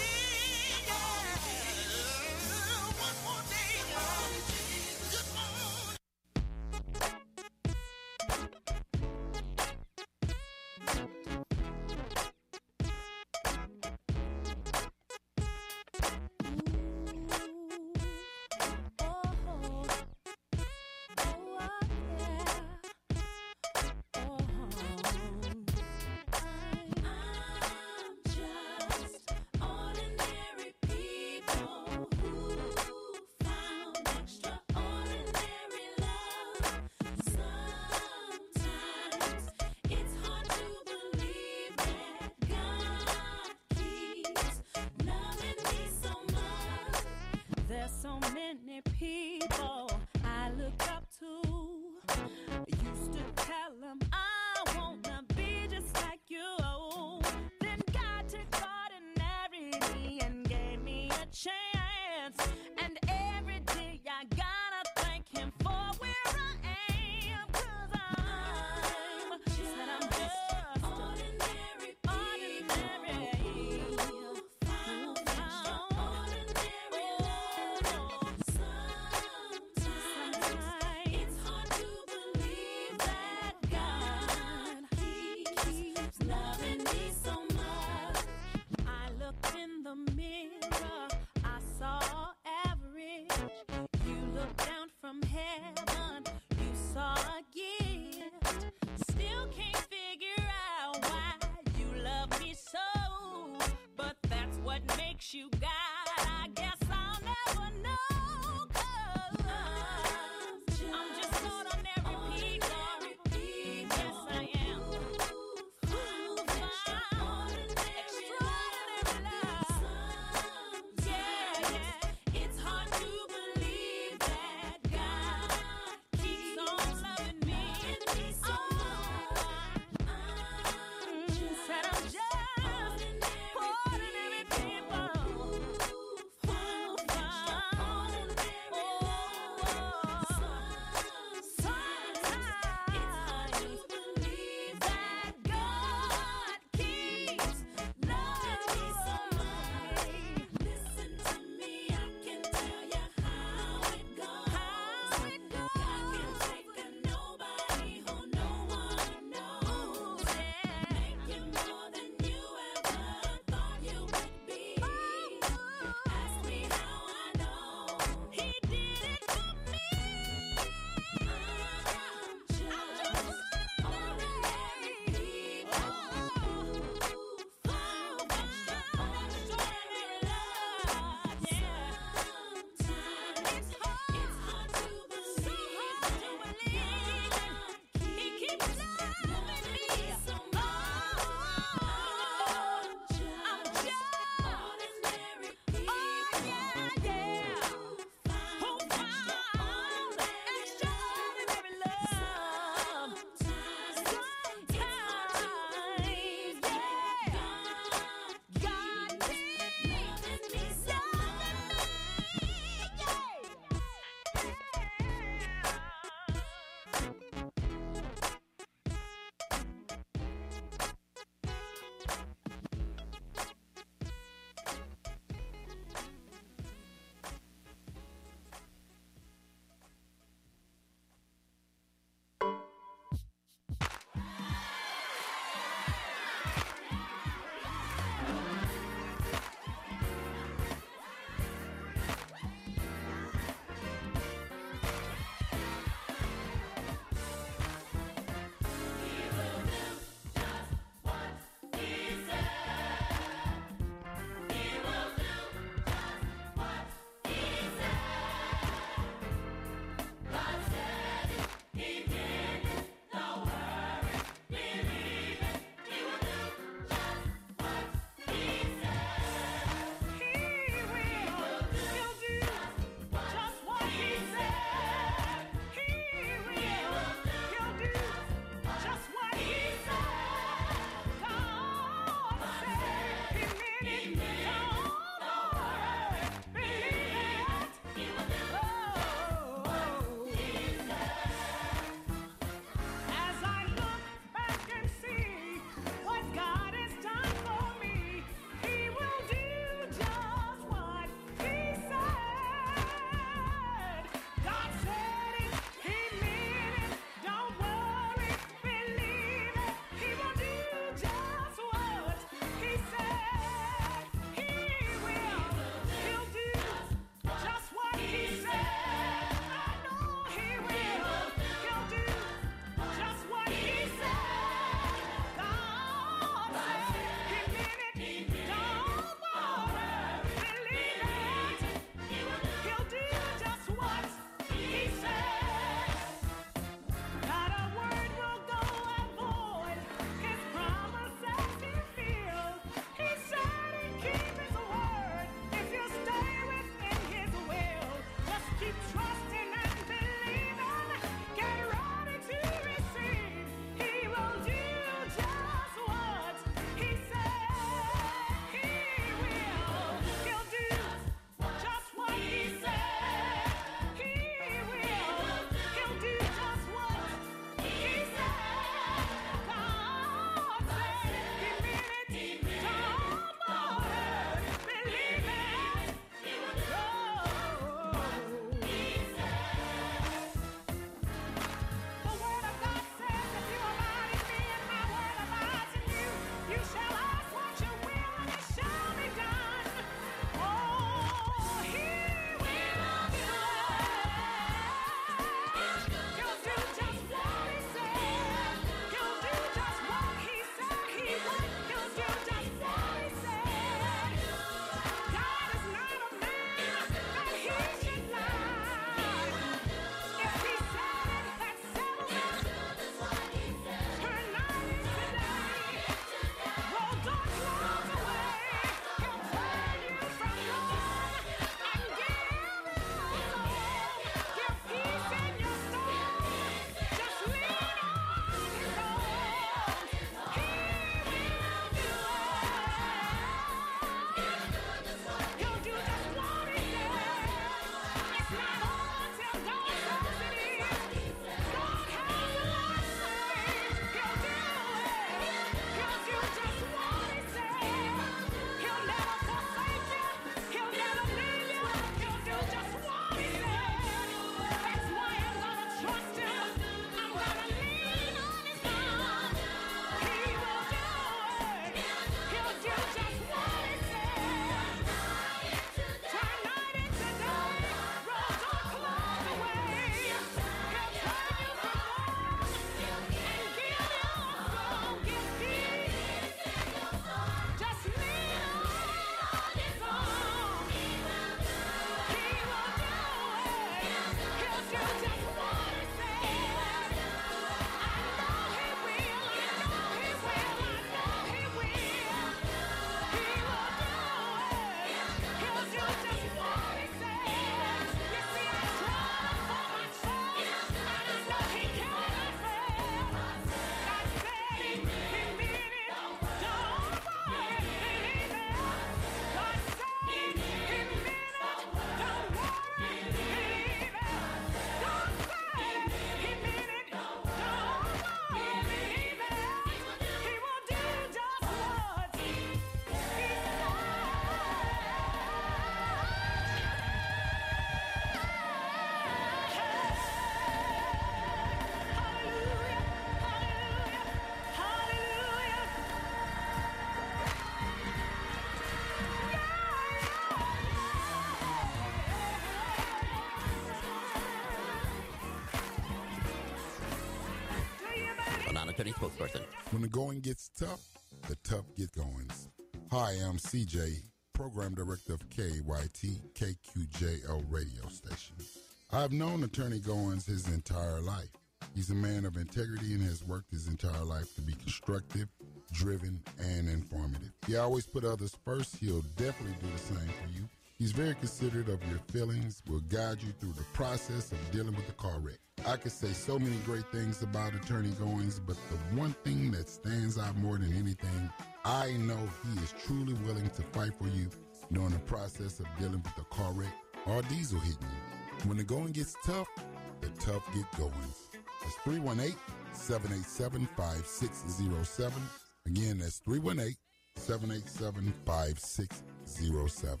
attorney spokesperson. When the going gets tough, the tough get goings. Hi, I'm C J, Program Director of K A Y T K Q J L radio station. I've known Attorney Goins his entire life. He's a man of integrity and has worked his entire life to be constructive, driven, and informative. He always put others first. He'll definitely do the same for you. He's very considerate of your feelings, will guide you through the process of dealing with the car wreck. I could say so many great things about Attorney Goins, but the one thing that stands out more than anything, I know he is truly willing to fight for you during the process of dealing with the car wreck or diesel hitting you. When the going gets tough, the tough get goings. That's three one eight, seven eight seven, five six zero seven. Again, that's three one eight, seven eight seven, five six zero seven.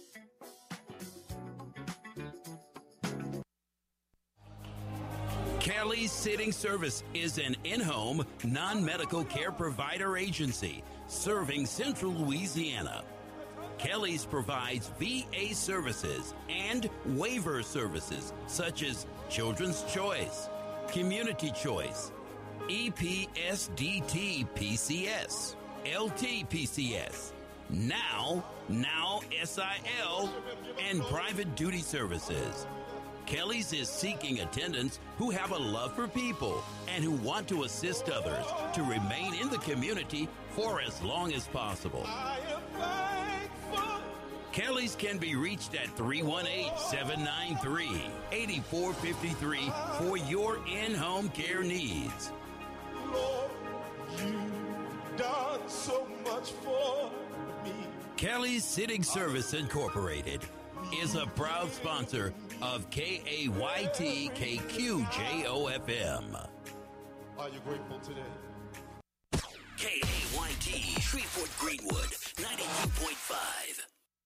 Kelly's Sitting Service is an in-home, non-medical care provider agency serving Central Louisiana. Kelly's provides V A services and waiver services such as Children's Choice, Community Choice, E P S D T P C S, L T P C S, Now, Now S I L, and Private Duty Services. Kelly's is seeking attendants who have a love for people and who want to assist others to remain in the community for as long as possible. Kelly's can be reached at three one eight, seven nine three, eight four five three for your in-home care needs. Lord, you've done so much for me. Kelly's Sitting Service Incorporated is a proud sponsor of K A Y T K Q J O F M. Are you grateful today? K A Y T, Shreveport Greenwood, ninety-two point five.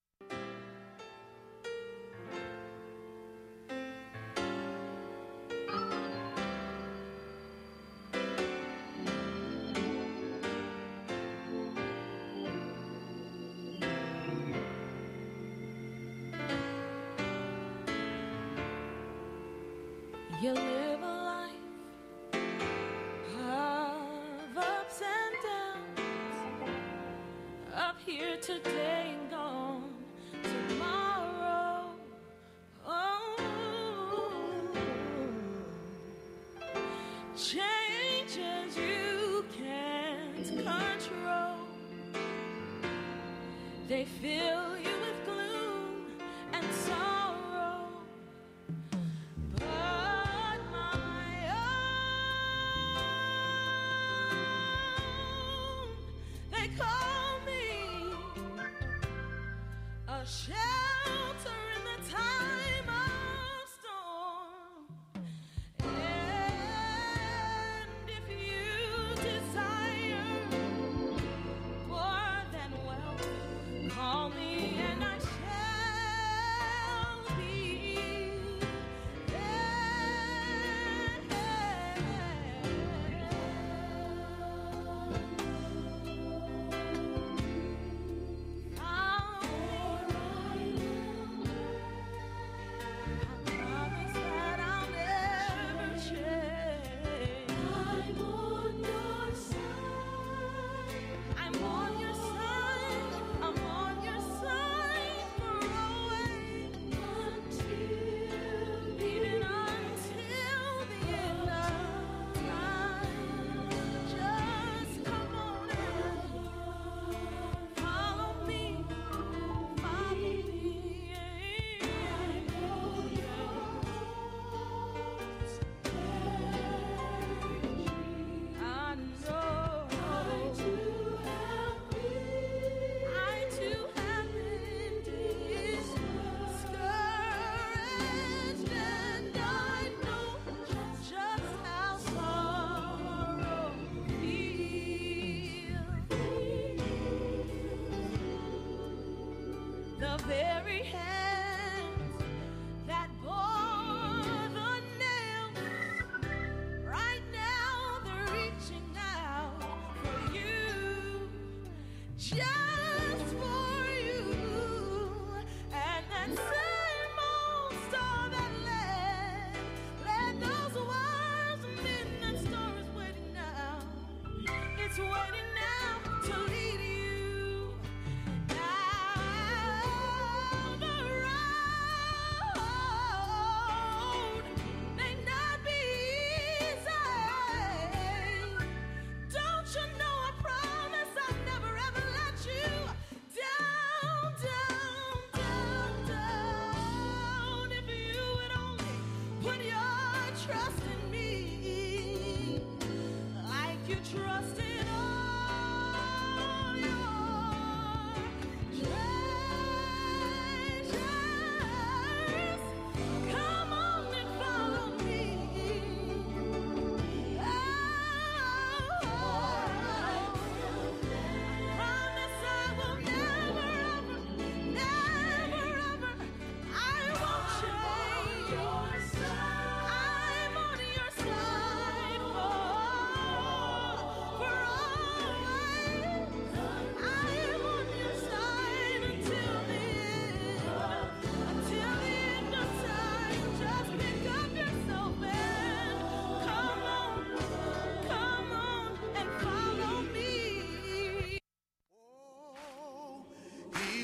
You live a life of ups and downs, up here today and gone tomorrow. Oh, changes you can't control. They fill you with gloom and sorrow. But my own, they call me a shelter in the time of storm. And if you desire more than wealth, call me and I shall be the very hands that bore the nails. Right now they're reaching out for you, just for you. And that same old star that led, led those wise midnight stars waiting now.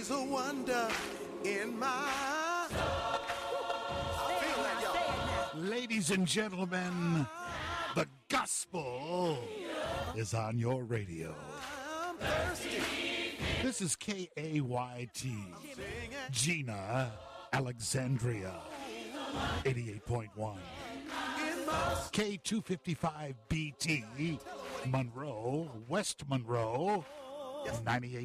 He's a wonder in my soul. Feel that, y'all. Ladies and gentlemen, the gospel is on your radio. I'm thirsty. This is K A Y T, Gina, Alexandria, eighty-eight point one. K two fifty-five B T, Monroe, West Monroe, ninety-eight